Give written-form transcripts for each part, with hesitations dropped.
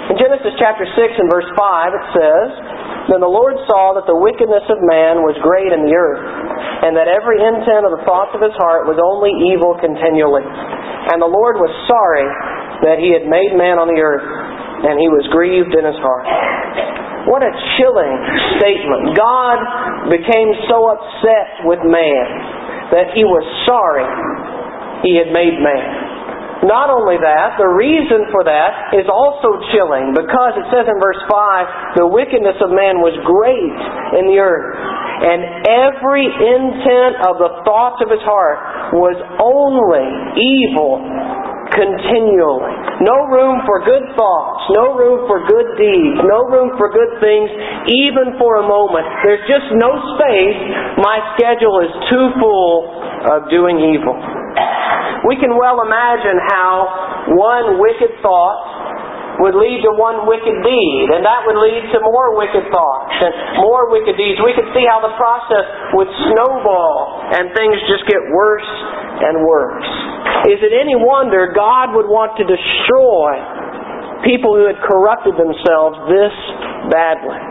In Genesis chapter 6 and verse 5 it says, "Then the Lord saw that the wickedness of man was great in the earth, and that every intent of the thoughts of his heart was only evil continually. And the Lord was sorry that He had made man on the earth, and He was grieved in His heart." What a chilling statement. God became so upset with man that He was sorry He had made man. Not only that, the reason for that is also chilling, because it says in verse 5, the wickedness of man was great in the earth, and every intent of the thoughts of his heart was only evil continually. No room for good thoughts, no room for good deeds, no room for good things, even for a moment. There's just no space. My schedule is too full of doing evil. We can well imagine how one wicked thought would lead to one wicked deed, and that would lead to more wicked thoughts and more wicked deeds. We could see how the process would snowball and things just get worse and worse. Is it any wonder God would want to destroy people who had corrupted themselves this badly?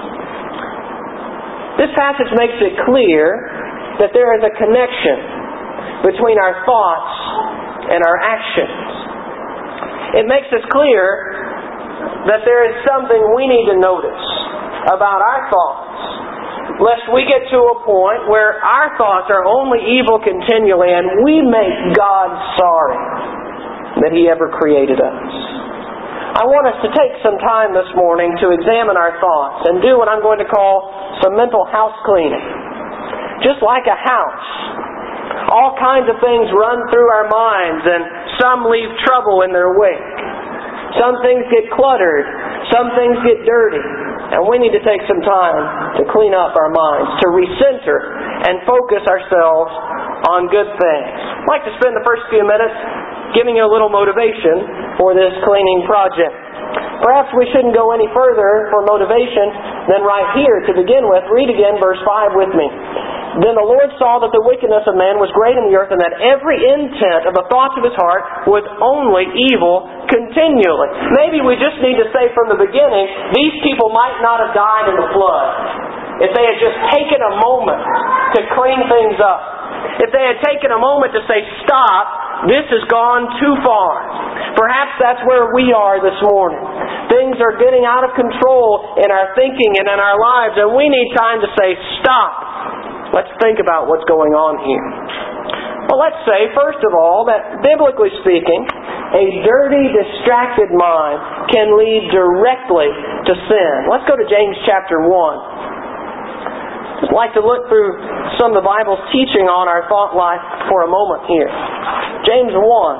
This passage makes it clear that there is a connection between our thoughts and our actions. It makes us clear that there is something we need to notice about our thoughts, lest we get to a point where our thoughts are only evil continually and we make God sorry that He ever created us. I want us to take some time this morning to examine our thoughts and do what I'm going to call some mental house cleaning. Just like a house, all kinds of things run through our minds, and some leave trouble in their wake. Some things get cluttered, some things get dirty, and we need to take some time to clean up our minds, to recenter and focus ourselves on good things. I'd like to spend the first few minutes giving you a little motivation for this cleaning project. Perhaps we shouldn't go any further for motivation than right here to begin with. Read again verse 5 with me. "Then the Lord saw that the wickedness of man was great in the earth, and that every intent of the thoughts of his heart was only evil continually." Maybe we just need to say from the beginning, these people might not have died in the flood if they had just taken a moment to clean things up. If they had taken a moment to say, "Stop, this has gone too far." Perhaps that's where we are this morning. Things are getting out of control in our thinking and in our lives, and we need time to say, "Stop. Let's think about what's going on here." Well, let's say, first of all, that biblically speaking, a dirty, distracted mind can lead directly to sin. Let's go to James chapter 1. I'd like to look through some of the Bible's teaching on our thought life for a moment here. James 1.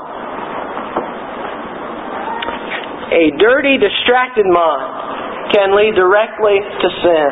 A dirty, distracted mind can lead directly to sin.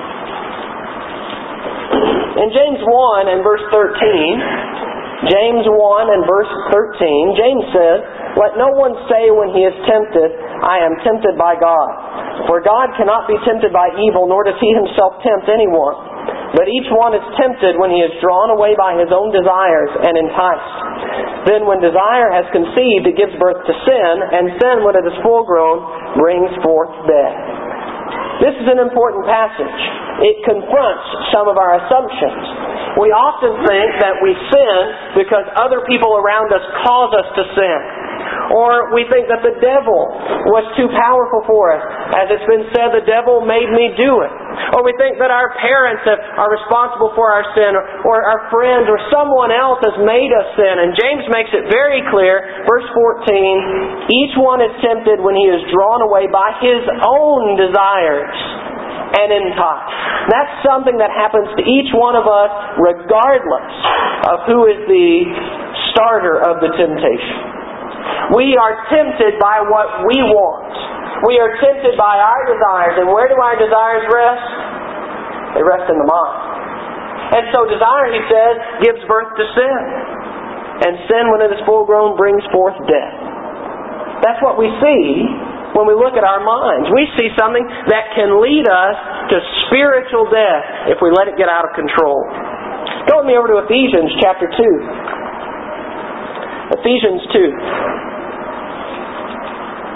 In James 1 and verse 13, James 1 and verse 13, James says, "Let no one say when he is tempted, 'I am tempted by God.' For God cannot be tempted by evil, nor does He Himself tempt anyone. But each one is tempted when he is drawn away by his own desires and enticed. Then when desire has conceived, it gives birth to sin, and sin, when it is full grown, brings forth death." This is an important passage. It confronts some of our assumptions. We often think that we sin because other people around us cause us to sin. Or we think that the devil was too powerful for us. As it's been said, the devil made me do it. Or we think that our parents are responsible for our sin, or our friends, or someone else has made us sin. And James makes it very clear, verse 14, each one is tempted when he is drawn away by his own desires and enticed. That's something that happens to each one of us regardless of who is the starter of the temptation. We are tempted by what we want. We are tempted by our desires. And where do our desires rest? They rest in the mind. And so desire, he says, gives birth to sin. And sin, when it is full grown, brings forth death. That's what we see when we look at our minds. We see something that can lead us to spiritual death if we let it get out of control. Go with me over to Ephesians chapter 2. Ephesians 2.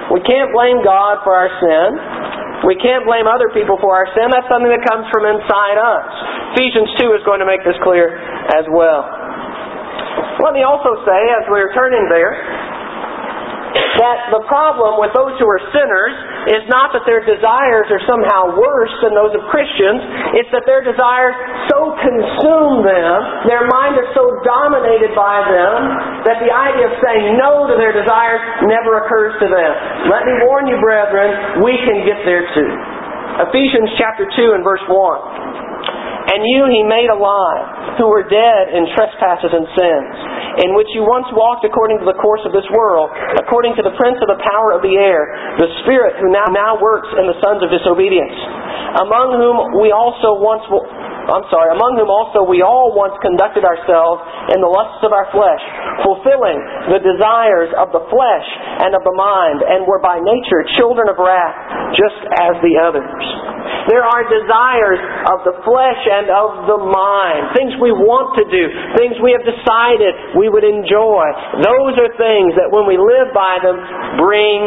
We can't blame God for our sin. We can't blame other people for our sin. That's something that comes from inside us. Ephesians 2 is going to make this clear as well. Let me also say, as we're turning there, that the problem with those who are sinners is not that their desires are somehow worse than those of Christians. It's that their desires so consume them, their mind is so dominated by them, that the idea of saying no to their desires never occurs to them. Let me warn you, brethren, we can get there too. Ephesians chapter 2 and verse 1. And you He made alive, who were dead in trespasses and sins, in which you once walked according to the course of this world, according to the prince of the power of the air, the spirit who now works in the sons of disobedience, among whom we also we all once conducted ourselves in the lusts of our flesh, fulfilling the desires of the flesh and of the mind, and were by nature children of wrath, just as the others. There are desires of the flesh and of the mind, things we want to do, things we have decided we would enjoy. Those are things that when we live by them bring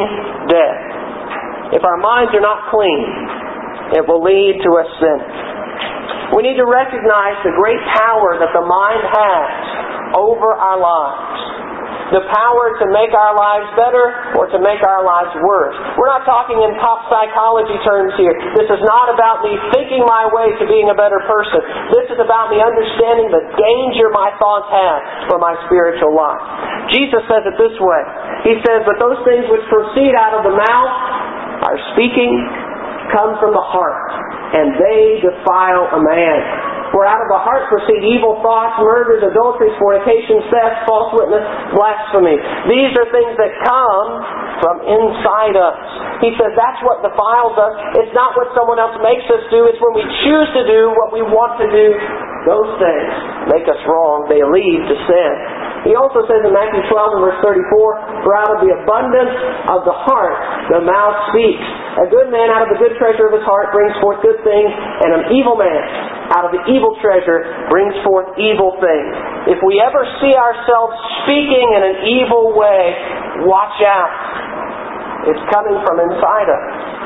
death. If our minds are not clean, it will lead to us sin. We need to recognize the great power that the mind has over our lives. The power to make our lives better or to make our lives worse. We're not talking in pop psychology terms here. This is not about me thinking my way to being a better person. This is about me understanding the danger my thoughts have for my spiritual life. Jesus says it this way. He says, but those things which proceed out of the mouth, our speaking, come from the heart, and they defile a man. For out of the heart proceed evil thoughts, murders, adulteries, fornications, theft, false witness, blasphemy. These are things that come from inside us. He says that's what defiles us. It's not what someone else makes us do. It's when we choose to do what we want to do. Those things make us wrong. They lead to sin. He also says in Matthew 12 and verse 34, for out of the abundance of the heart the mouth speaks. A good man out of the good treasure of his heart brings forth good things, and an evil man out of the evil treasure brings forth evil things. If we ever see ourselves speaking in an evil way, watch out. It's coming from inside us.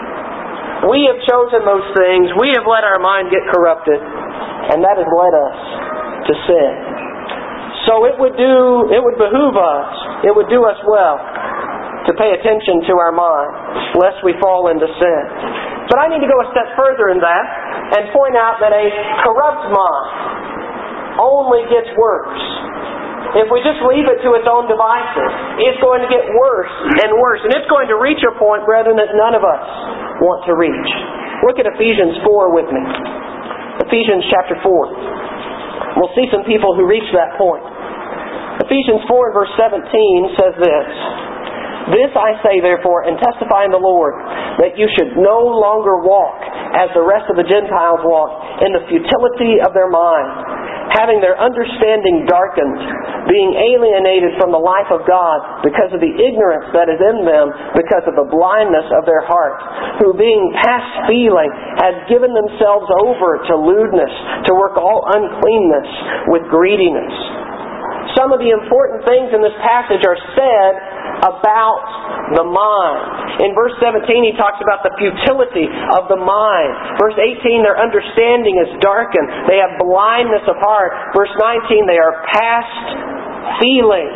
We have chosen those things. We have let our mind get corrupted, and that has led us to sin. So it would behoove us, it would do us well to pay attention to our mind, lest we fall into sin. But I need to go a step further in that and point out that a corrupt mind only gets worse. If we just leave it to its own devices, it's going to get worse and worse. And it's going to reach a point, brethren, that none of us want to reach. Look at Ephesians 4 with me. Ephesians chapter 4. We'll see some people who reach that point. Ephesians 4 and verse 17 says this, this I say therefore, and testify in the Lord, that you should no longer walk as the rest of the Gentiles walk, in the futility of their mind, having their understanding darkened, being alienated from the life of God because of the ignorance that is in them, because of the blindness of their heart, who being past feeling had given themselves over to lewdness, to work all uncleanness with greediness. Some of the important things in this passage are said about the mind. In verse 17 he talks about the futility of the mind. Verse 18, their understanding is darkened. They have blindness of heart. Verse 19, they are past feeling.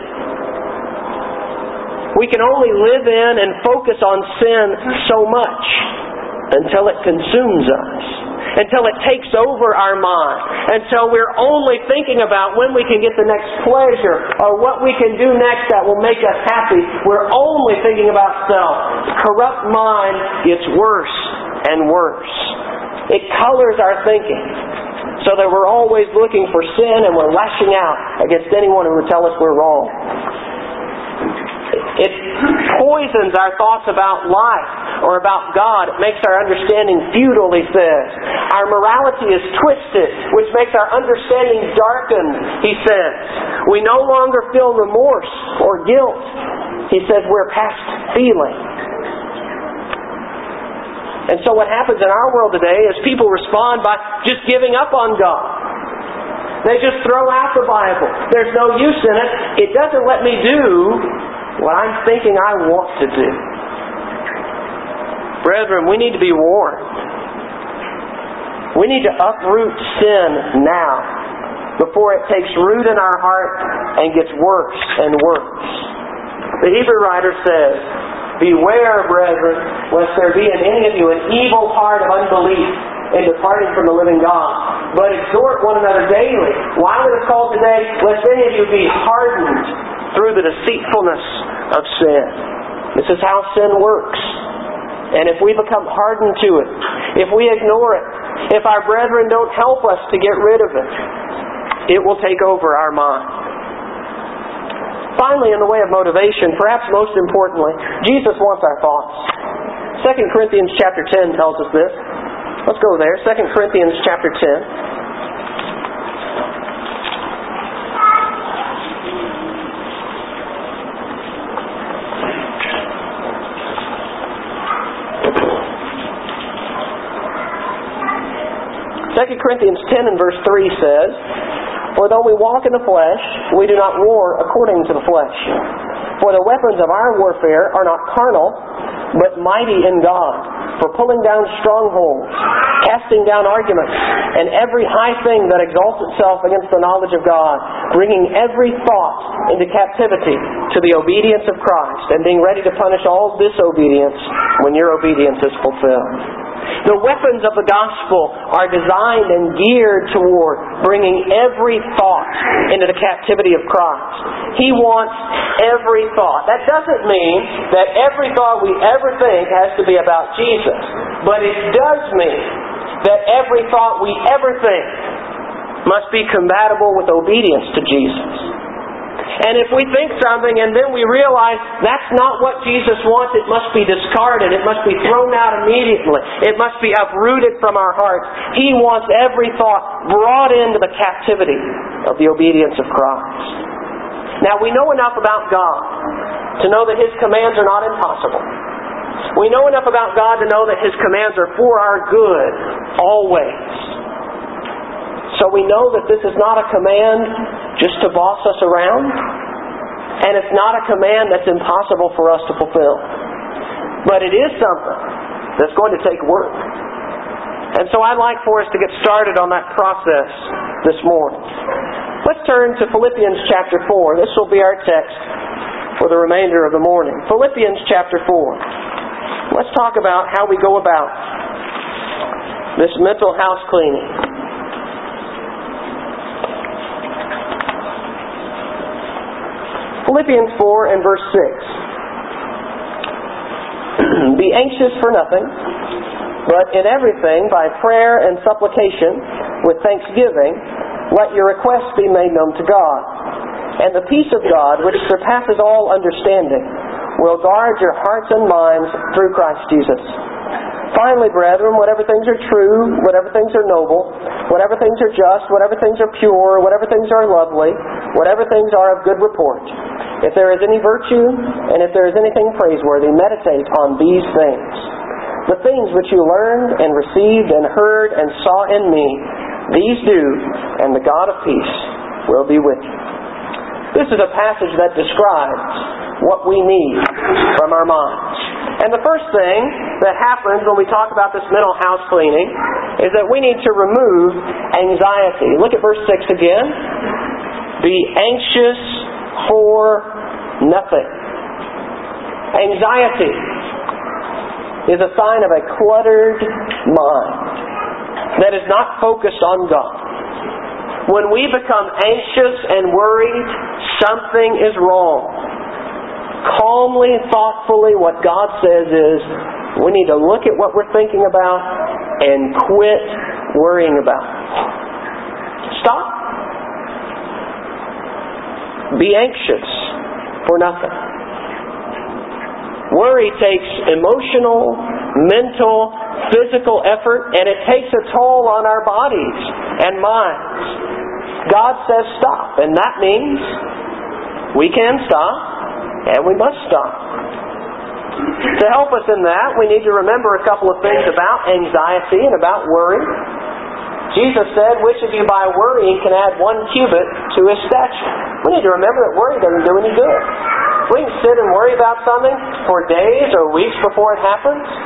We can only live in and focus on sin so much until it consumes us, until it takes over our mind, until we're only thinking about when we can get the next pleasure or what we can do next that will make us happy. We're only thinking about self. Corrupt mind gets worse and worse. It colors our thinking so that we're always looking for sin and we're lashing out against anyone who would tell us we're wrong. It poisons our thoughts about life or about God. It makes our understanding futile, he says. Our morality is twisted, which makes our understanding darkened, he says. We no longer feel remorse or guilt. He says we're past feeling. And so what happens in our world today is people respond by just giving up on God. They just throw out the Bible. There's no use in it. It doesn't let me do what I'm thinking I want to do. Brethren, we need to be warned. We need to uproot sin now, before it takes root in our heart and gets worse and worse. The Hebrew writer says, "Beware, brethren, lest there be in any of you an evil heart of unbelief in departing from the living God. But exhort one another daily, while it is called today, lest any of you be hardened through the deceitfulness of sin." This is how sin works. And if we become hardened to it, if we ignore it, if our brethren don't help us to get rid of it, it will take over our mind. Finally, in the way of motivation, perhaps most importantly, Jesus wants our thoughts. 2 Corinthians chapter 10 tells us this. Let's go there. 2 Corinthians chapter 10. Second Corinthians 10 and verse 3 says, "For though we walk in the flesh, we do not war according to the flesh. For the weapons of our warfare are not carnal, but mighty in God, for pulling down strongholds, casting down arguments, and every high thing that exalts itself against the knowledge of God, bringing every thought into captivity to the obedience of Christ, and being ready to punish all disobedience when your obedience is fulfilled." The weapons of the gospel are designed and geared toward bringing every thought into the captivity of Christ. He wants every thought. That doesn't mean that every thought we ever think has to be about Jesus. But it does mean that every thought we ever think must be compatible with obedience to Jesus. And if we think something and then we realize that's not what Jesus wants, it must be discarded. It must be thrown out immediately. It must be uprooted from our hearts. He wants every thought brought into the captivity of the obedience of Christ. Now, we know enough about God to know that His commands are not impossible. We know enough about God to know that His commands are for our good, always. So we know that this is not a command just to boss us around, and it's not a command that's impossible for us to fulfill. But it is something that's going to take work. And so I'd like for us to get started on that process this morning. Let's turn to Philippians chapter 4. This will be our text for the remainder of the morning. Philippians chapter 4. Let's talk about how we go about this mental house cleaning. Philippians 4 and verse 6. "Be anxious for nothing, but in everything by prayer and supplication with thanksgiving, let your requests be made known to God. And the peace of God, which surpasses all understanding, will guard your hearts and minds through Christ Jesus. Finally, brethren, whatever things are true, whatever things are noble, whatever things are just, whatever things are pure, whatever things are lovely, whatever things are of good report, if there is any virtue, and if there is anything praiseworthy, meditate on these things. The things which you learned and received and heard and saw in me, these do, and the God of peace will be with you." This is a passage that describes what we need from our minds. And the first thing that happens when we talk about this mental house cleaning is that we need to remove anxiety. Look at verse 6 again. "Be anxious for nothing." Anxiety is a sign of a cluttered mind that is not focused on God. When we become anxious and worried, something is wrong. Calmly, thoughtfully, what God says is, we need to look at what we're thinking about and quit worrying about it. Stop. Be anxious for nothing. Worry takes emotional, mental, physical effort, and it takes a toll on our bodies and minds. God says stop, and that means we can stop, and we must stop. To help us in that, we need to remember a couple of things about anxiety and about worry. Jesus said, "Which of you by worrying can add 1 cubit to his stature?" We need to remember that worry doesn't do any good. We can sit and worry about something for days or weeks before it happens.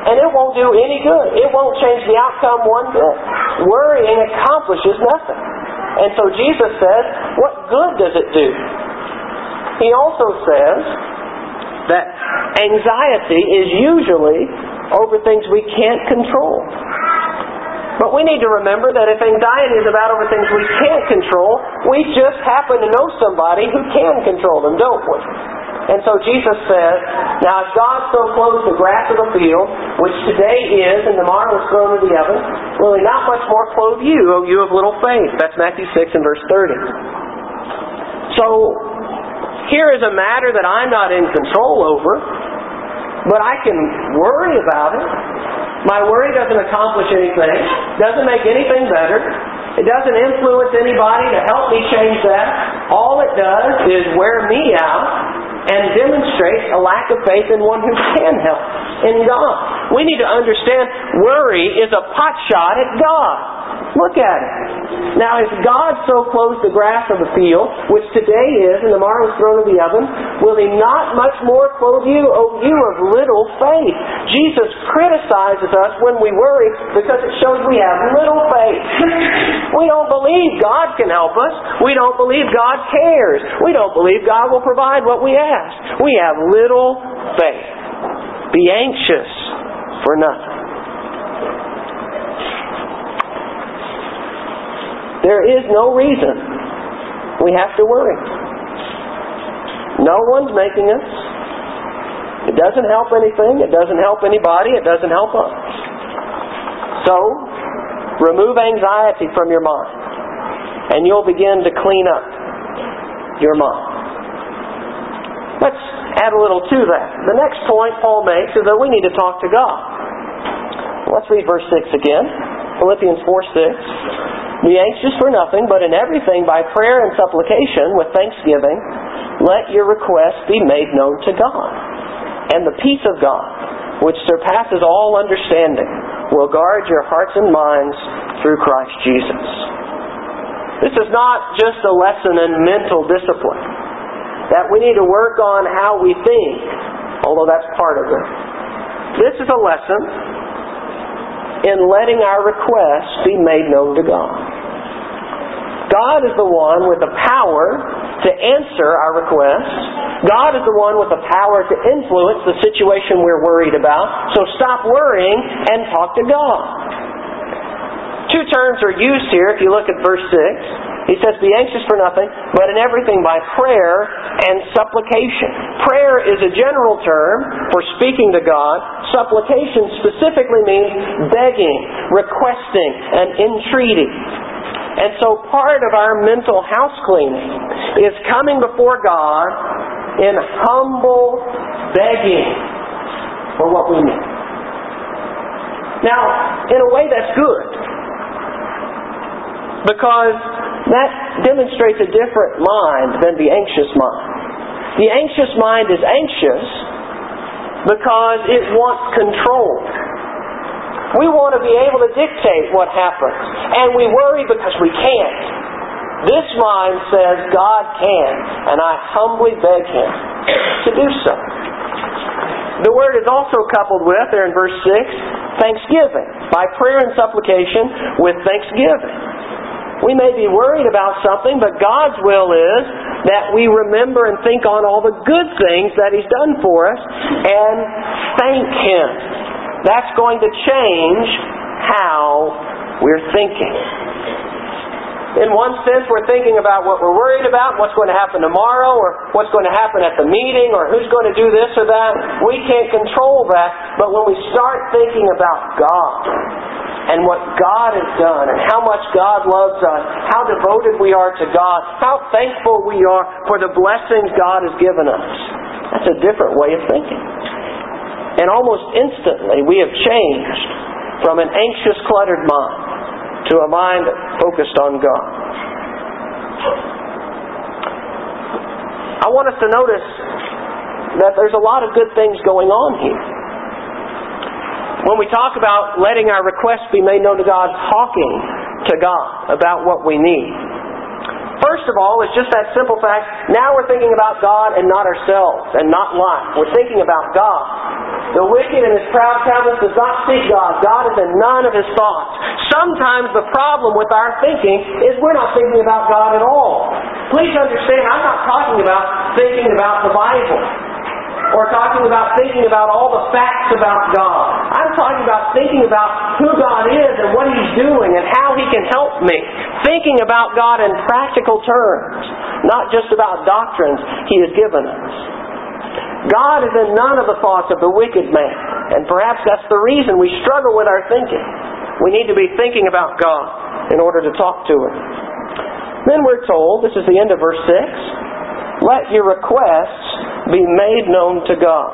and it won't do any good. It won't change the outcome one bit. Worrying accomplishes nothing. And so Jesus says, what good does it do? He also says that anxiety is usually over things we can't control. But we need to remember that if anxiety is about over things we can't control, we just happen to know somebody who can control them, don't we? And so Jesus says, now if God so clothes the grass of the field, which today is and tomorrow is thrown into the oven, will He not much more clothe you, O you of little faith? That's Matthew 6 and verse 30. So, here is a matter that I'm not in control over, but I can worry about it. My worry doesn't accomplish anything, doesn't make anything better. It doesn't influence anybody to help me change that. All it does is wear me out and demonstrate a lack of faith in one who can help, in God. We need to understand worry is a pot shot at God. Look at it. Now, if God so clothes the grass of the field, which today is and tomorrow is thrown in the oven, will He not much more clothe you, O you of little faith? Jesus criticizes us when we worry because it shows we have little faith. We don't believe God can help us. We don't believe God cares. We don't believe God will provide what we ask. We have little faith. Be anxious for nothing. There is no reason we have to worry. No one's making us. It doesn't help anything. It doesn't help anybody. It doesn't help us. So, remove anxiety from your mind, and you'll begin to clean up your mind. Let's add a little to that. The next point Paul makes is that we need to talk to God. Let's read verse 6 again. Philippians 4:6. Be anxious for nothing, but in everything by prayer and supplication with thanksgiving, let your requests be made known to God. And the peace of God, which surpasses all understanding, will guard your hearts and minds through Christ Jesus. This is not just a lesson in mental discipline, that we need to work on how we think, although that's part of it. This is a lesson in letting our requests be made known to God. God is the one with the power to answer our requests. God is the one with the power to influence the situation we're worried about. So stop worrying and talk to God. Two terms are used here if you look at verse 6. He says, be anxious for nothing, but in everything by prayer and supplication. Prayer is a general term for speaking to God. Supplication specifically means begging, requesting, and entreating. And so part of our mental house cleaning is coming before God in humble begging for what we need. Now, in a way that's good, because that demonstrates a different mind than the anxious mind. The anxious mind is anxious because it wants control. We want to be able to dictate what happens. And we worry because we can't. This mind says God can, and I humbly beg Him to do so. The word is also coupled with, there in verse 6, thanksgiving. By prayer and supplication with thanksgiving. We may be worried about something, but God's will is that we remember and think on all the good things that He's done for us and thank Him. That's going to change how we're thinking. In one sense, we're thinking about what we're worried about, what's going to happen tomorrow, or what's going to happen at the meeting, or who's going to do this or that. We can't control that, but when we start thinking about God, and what God has done, and how much God loves us, how devoted we are to God, how thankful we are for the blessings God has given us. That's a different way of thinking. And almost instantly, we have changed from an anxious, cluttered mind to a mind focused on God. I want us to notice that there's a lot of good things going on here. When we talk about letting our requests be made known to God, talking to God about what we need. First of all, it's just that simple fact, now we're thinking about God and not ourselves, and not life. We're thinking about God. The wicked in his proud countenance does not seek God. God is in none of his thoughts. Sometimes the problem with our thinking is we're not thinking about God at all. Please understand, I'm not talking about thinking about the Bible, or talking about thinking about all the facts about God. I'm talking about thinking about who God is and what He's doing and how He can help me. Thinking about God in practical terms, not just about doctrines He has given us. God is in none of the thoughts of the wicked man, and perhaps that's the reason we struggle with our thinking. We need to be thinking about God in order to talk to Him. Then we're told, this is the end of verse 6, let your requests be made known to God.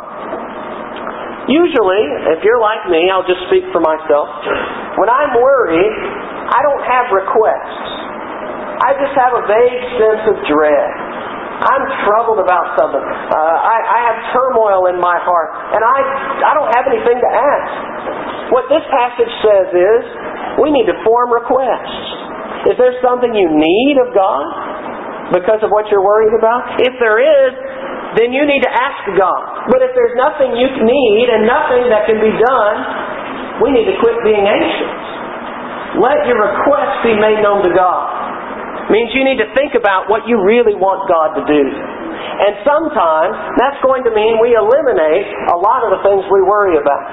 Usually, if you're like me, I'll just speak for myself. When I'm worried, I don't have requests. I just have a vague sense of dread. I'm troubled about something. I have turmoil in my heart, and I don't have anything to ask. What this passage says is, we need to form requests. Is there something you need of God because of what you're worried about? If there is, then you need to ask God. But if there's nothing you need and nothing that can be done, we need to quit being anxious. Let your requests be made known to God. Means you need to think about what you really want God to do. And sometimes that's going to mean we eliminate a lot of the things we worry about.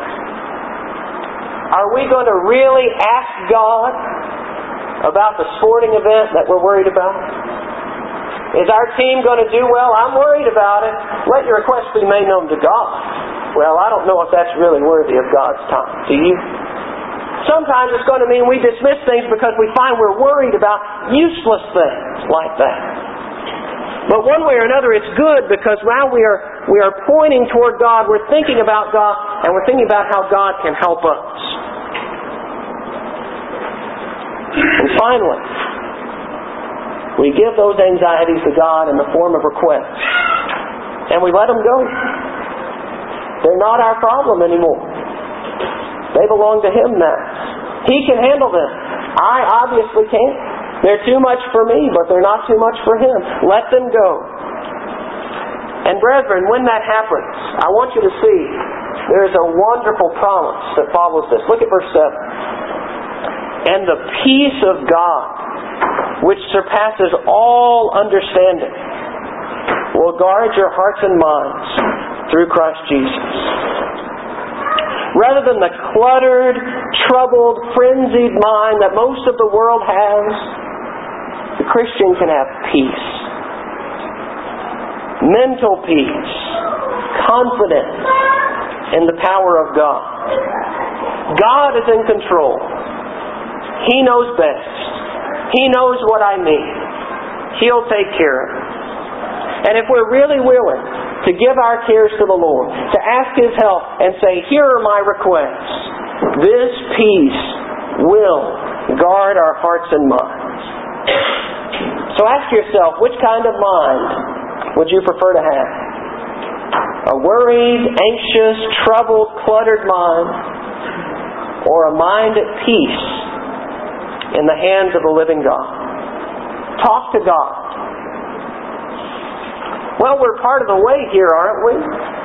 Are we going to really ask God about the sporting event that we're worried about? Is our team going to do well? I'm worried about it. Let your request be made known to God. Well, I don't know if that's really worthy of God's time. Do you? Sometimes it's going to mean we dismiss things because we find we're worried about useless things like that. But one way or another, it's good because now we are pointing toward God, we're thinking about God, and we're thinking about how God can help us. And finally, we give those anxieties to God in the form of requests. And we let them go. They're not our problem anymore. They belong to Him now. He can handle them. I obviously can't. They're too much for me, but they're not too much for Him. Let them go. And brethren, when that happens, I want you to see there's a wonderful promise that follows this. Look at verse 7. And the peace of God, which surpasses all understanding, will guard your hearts and minds through Christ Jesus. Rather than the cluttered, troubled, frenzied mind that most of the world has, the Christian can have peace. Mental peace. Confidence in the power of God. God is in control. He knows best. He knows what I need. He'll take care of it. And if we're really willing to give our cares to the Lord, to ask His help and say, here are my requests, this peace will guard our hearts and minds. So ask yourself, which kind of mind would you prefer to have? A worried, anxious, troubled, cluttered mind, or a mind at peace in the hands of the living God? Talk to God. Well, we're part of the way here, aren't we?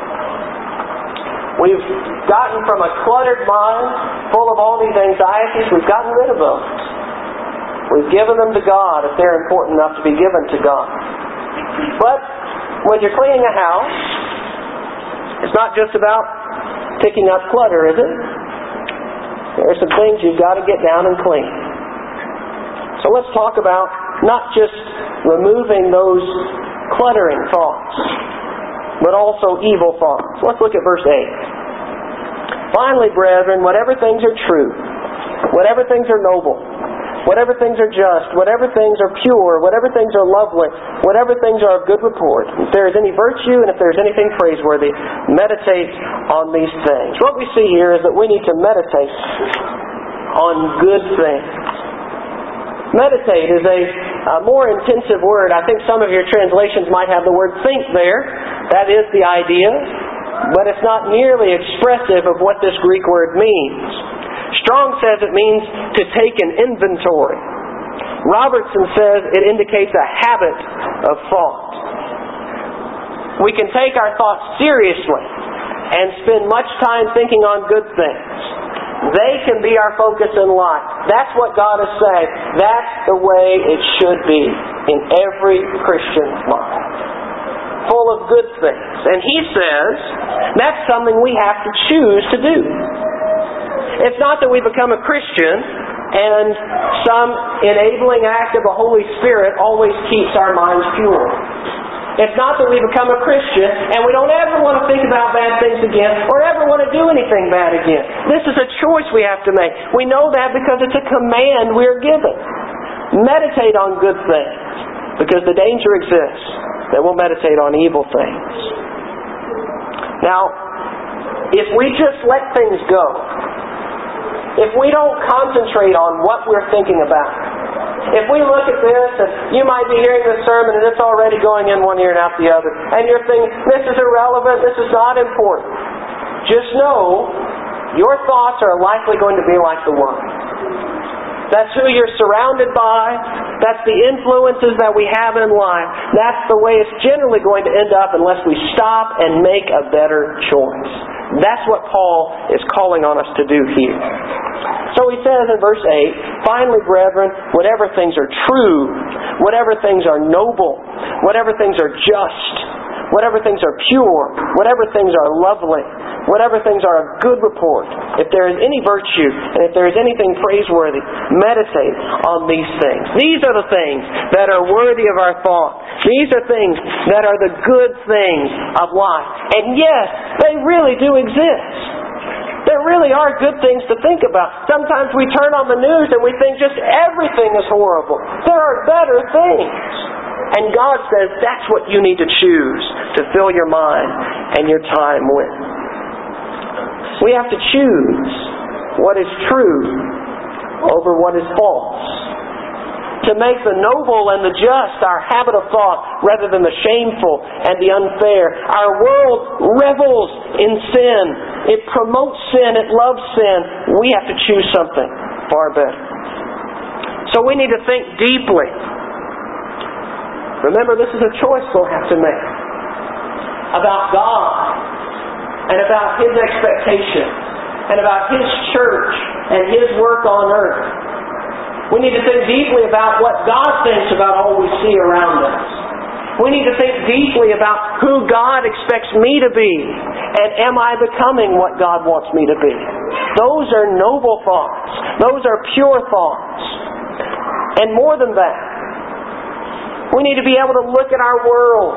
We've gotten from a cluttered mind full of all these anxieties, we've gotten rid of those. We've given them to God if they're important enough to be given to God. But when you're cleaning a house, it's not just about picking up clutter, is it? There are some things you've got to get down and clean. So let's talk about not just removing those cluttering thoughts, but also evil thoughts. Let's look at verse 8. Finally, brethren, whatever things are true, whatever things are noble, whatever things are just, whatever things are pure, whatever things are lovely, whatever things are of good report, if there is any virtue and if there is anything praiseworthy, meditate on these things. What we see here is that we need to meditate on good things. Meditate is a more intensive word. I think some of your translations might have the word think there. That is the idea. But it's not nearly expressive of what this Greek word means. Strong says it means to take an inventory. Robertson says it indicates a habit of thought. We can take our thoughts seriously and spend much time thinking on good things. They can be our focus in life. That's what God is saying. That's the way it should be in every Christian's life. Full of good things. And He says that's something we have to choose to do. It's not that we become a Christian and some enabling act of the Holy Spirit always keeps our minds pure. It's not that we become a Christian and we don't ever want to think about bad things again or ever want to do anything bad again. This is a choice we have to make. We know that because it's a command we're given. Meditate on good things, because the danger exists that we'll meditate on evil things. Now, if we just let things go, if we don't concentrate on what we're thinking about, if we look at this and you might be hearing this sermon and it's already going in one ear and out the other, and you're thinking, this is irrelevant, this is not important, just know your thoughts are likely going to be like the world. That's who you're surrounded by. That's the influences that we have in life. That's the way it's generally going to end up unless we stop and make a better choice. That's what Paul is calling on us to do here. So he says in verse 8, finally, brethren, whatever things are true, whatever things are noble, whatever things are just, whatever things are pure, whatever things are lovely, whatever things are of good report, if there is any virtue, and if there is anything praiseworthy, meditate on these things. These are the things that are worthy of our thought. These are things that are the good things of life. And yes, they really do exist. There really are good things to think about. Sometimes we turn on the news and we think just everything is horrible. There are better things. And God says that's what you need to choose to fill your mind and your time with. We have to choose what is true over what is false. To make the noble and the just our habit of thought rather than the shameful and the unfair. Our world revels in sin. It promotes sin. It loves sin. We have to choose something far better. So we need to think deeply. Remember, this is a choice we'll have to make about God and about His expectations and about His church and His work on earth. We need to think deeply about what God thinks about all we see around us. We need to think deeply about who God expects me to be, and am I becoming what God wants me to be. Those are noble thoughts. Those are pure thoughts. And more than that, we need to be able to look at our world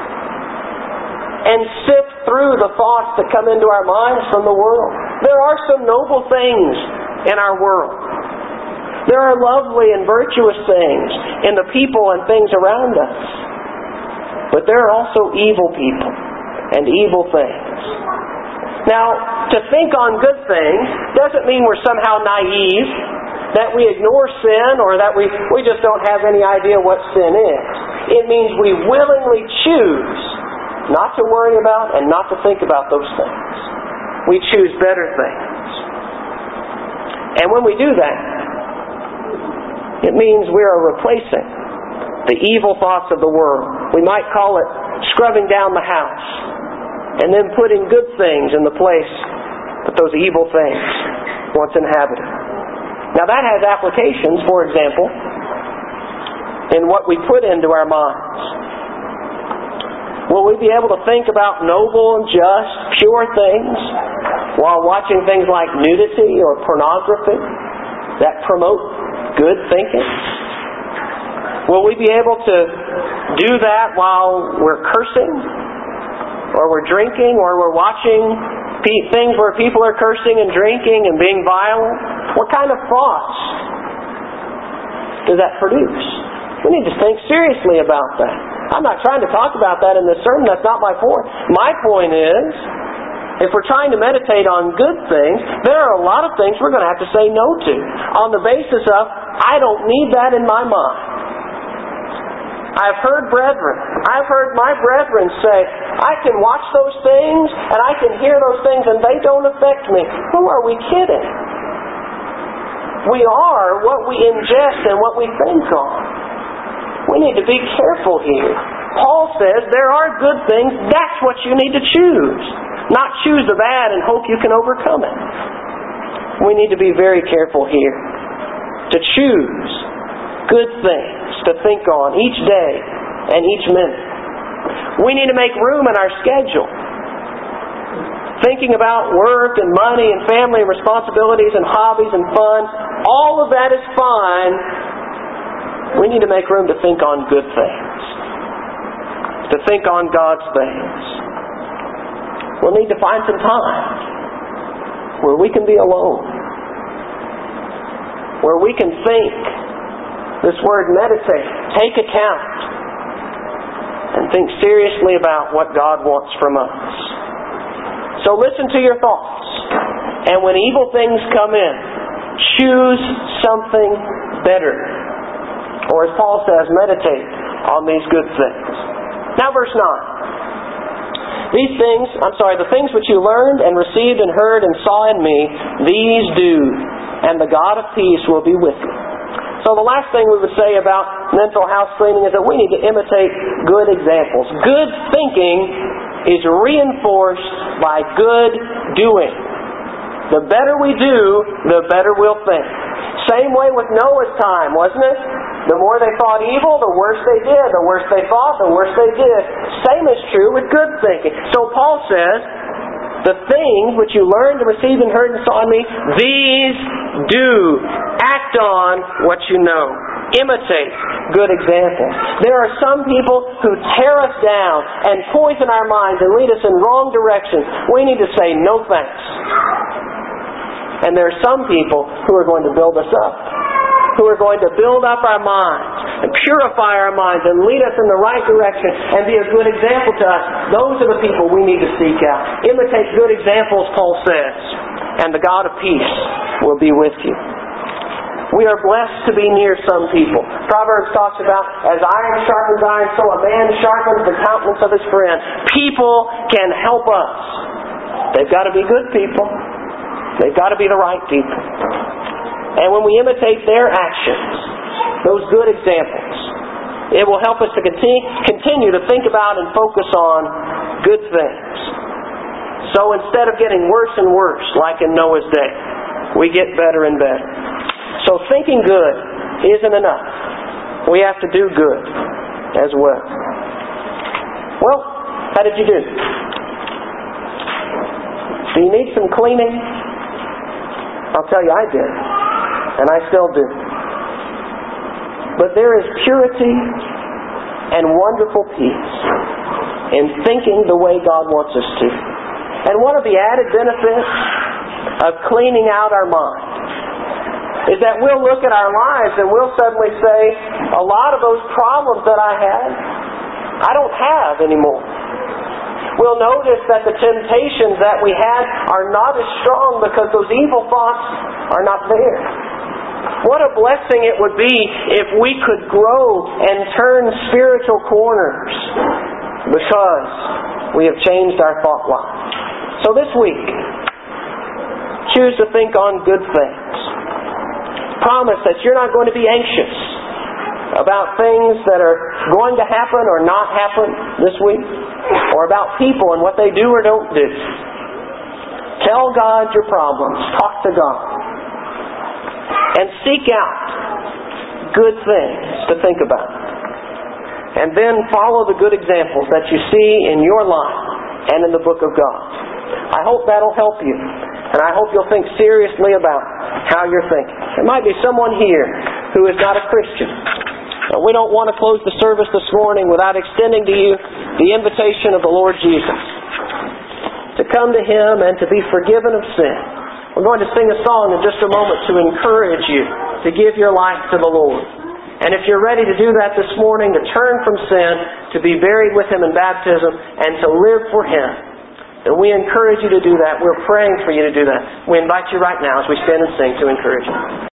and sift through the thoughts that come into our minds from the world. There are some noble things in our world. There are lovely and virtuous things in the people and things around us. But there are also evil people and evil things. Now, to think on good things doesn't mean we're somehow naive, that we ignore sin, or that we just don't have any idea what sin is. It means we willingly choose not to worry about and not to think about those things. We choose better things. And when we do that, it means we are replacing the evil thoughts of the world. We might call it scrubbing down the house and then putting good things in the place that those evil things once inhabited. Now that has applications, for example, in what we put into our minds. Will we be able to think about noble and just, pure things while watching things like nudity or pornography that promote good thinking? Will we be able to do that while we're cursing, or we're drinking, or we're watching things where people are cursing and drinking and being violent? What kind of thoughts does that produce? We need to think seriously about that. I'm not trying to talk about that in this sermon. That's not my point. My point is, if we're trying to meditate on good things, there are a lot of things we're going to have to say no to on the basis of, I don't need that in my mind. I've heard my brethren say, I can watch those things and I can hear those things and they don't affect me. Who are we kidding? We are what we ingest and what we think on. We need to be careful here. Paul says there are good things. That's what you need to choose. not choose the bad and hope you can overcome it. We need to be very careful here to choose good things to think on each day and each minute. We need to make room in our schedule. Thinking about work and money and family and responsibilities and hobbies and fun, all of that is fine. We need to make room to think on good things, to think on God's things. We'll need to find some time where we can be alone, where we can think. This word meditate, take account, and think seriously about what God wants from us. So listen to your thoughts, and when evil things come in, choose something better. Or as Paul says, meditate on these good things. Now verse 9. The things which you learned and received and heard and saw in me, these do, and the God of peace will be with you. So the last thing we would say about mental house cleaning is that we need to imitate good examples. Good thinking is reinforced by good doing. The better we do, the better we'll think. Same way with Noah's time, wasn't it? The more they thought evil, the worse they did. The worse they thought, the worse they did. Same is true with good thinking. So Paul says, the things which you learned and received and heard and saw in me, these do. Act on what you know. Imitate good examples. There are some people who tear us down and poison our minds and lead us in wrong directions. We need to say no thanks. And there are some people who are going to build us up, who are going to build up our minds and purify our minds and lead us in the right direction and be a good example to us. Those are the people we need to seek out. Imitate good examples, Paul says, and the God of peace will be with you. We are blessed to be near some people. Proverbs talks about, as iron sharpens iron, so a man sharpens the countenance of his friend. People can help us. They've got to be good people. They've got to be the right people. And when we imitate their actions, those good examples, it will help us to continue to think about and focus on good things. So instead of getting worse and worse, like in Noah's day, we get better and better. So thinking good isn't enough. We have to do good as well. Well, how did you do? Do you need some cleaning? I'll tell you, I did. And I still do. But there is purity and wonderful peace in thinking the way God wants us to. And one of the added benefits of cleaning out our mind is that we'll look at our lives and we'll suddenly say, a lot of those problems that I had, I don't have anymore. We'll notice that the temptations that we had are not as strong because those evil thoughts are not there. What a blessing it would be if we could grow and turn spiritual corners because we have changed our thought life. So this week, choose to think on good things. Promise that you're not going to be anxious about things that are going to happen or not happen this week, or about people and what they do or don't do. Tell God your problems. Talk to God. And seek out good things to think about. And then follow the good examples that you see in your life and in the book of God. I hope that'll help you. And I hope you'll think seriously about how you're thinking. There might be someone here who is not a Christian. We don't want to close the service this morning without extending to you the invitation of the Lord Jesus to come to Him and to be forgiven of sin. We're going to sing a song in just a moment to encourage you to give your life to the Lord. And if you're ready to do that this morning, to turn from sin, to be buried with Him in baptism, and to live for Him, then we encourage you to do that. We're praying for you to do that. We invite you right now as we stand and sing to encourage you.